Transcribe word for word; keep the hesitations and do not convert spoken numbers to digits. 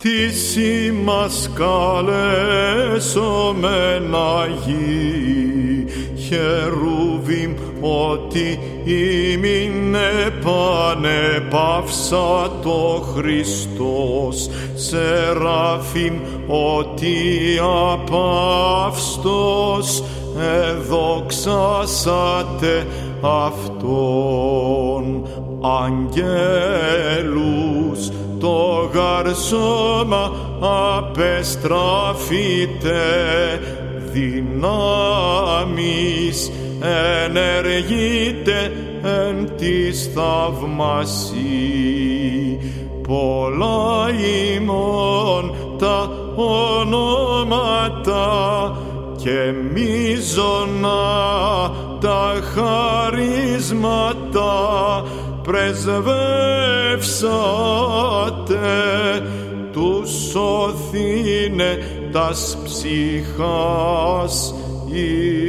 τις ημάς καλέσομεν Αγίοι, χερουβίμ ότι ημίν επανεπαύσατο Χριστός, σεραφείμ ότι απαύστος εδοξάσατε Αυτόν. Αγγέλους το γαρσώμα απεστράφητε, δυνάμεις ενεργείτε εν της θαυμασί. Πολλά ημών τα ονόματα και μείζωνα τα χαρίσματα πρεσβεύσατε, τους σωθήνε τας ψυχάς